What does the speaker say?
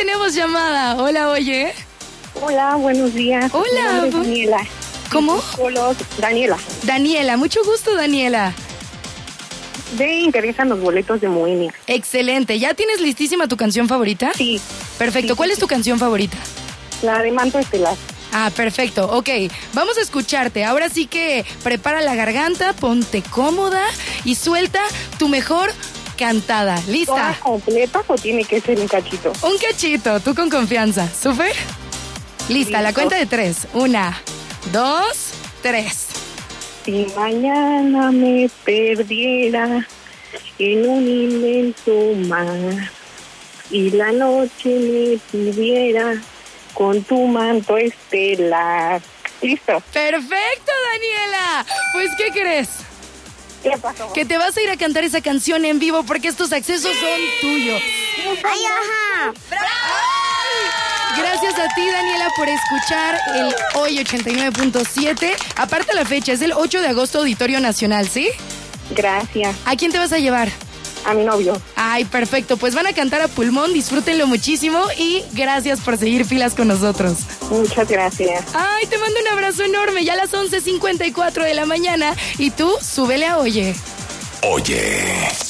tenemos llamada. Hola, oye. Hola, buenos días. Hola. Mi nombre es Daniela. ¿Cómo? Daniela. Daniela, mucho gusto, Daniela. Me interesan los boletos de Moenia. Excelente. ¿Ya tienes listísima tu canción favorita? Sí. Perfecto. Sí, ¿Cuál sí, es tu canción favorita? La de Manto Estelar. Ah, perfecto. Ok, vamos a escucharte. Ahora sí que prepara la garganta, ponte cómoda y suelta tu mejor cantada. ¿Lista? ¿Todas completas o tiene que ser un cachito? Un cachito, tú con confianza. ¿Súper? Lista, la Listo. cuenta de 3. 1, 2, 3. Si mañana me perdiera en un inmenso mar y la noche me pidiera con tu manto estelar. ¿Listo? Perfecto, Daniela. Pues, ¿qué crees? ¿Qué pasó? Que te vas a ir a cantar esa canción en vivo porque estos accesos son tuyos. ¡Ay, ajá! Gracias a ti, Daniela, por escuchar el Hoy 89.7. Aparte la fecha, es el 8 de agosto, Auditorio Nacional, ¿sí? Gracias. ¿A quién te vas a llevar? A mi novio. Ay, perfecto. Pues van a cantar a pulmón, disfrútenlo muchísimo y gracias por seguir filas con nosotros. Muchas gracias. Ay, te mando un abrazo enorme. Ya a las 11:54 de la mañana y tú, súbele a Oye. Oye.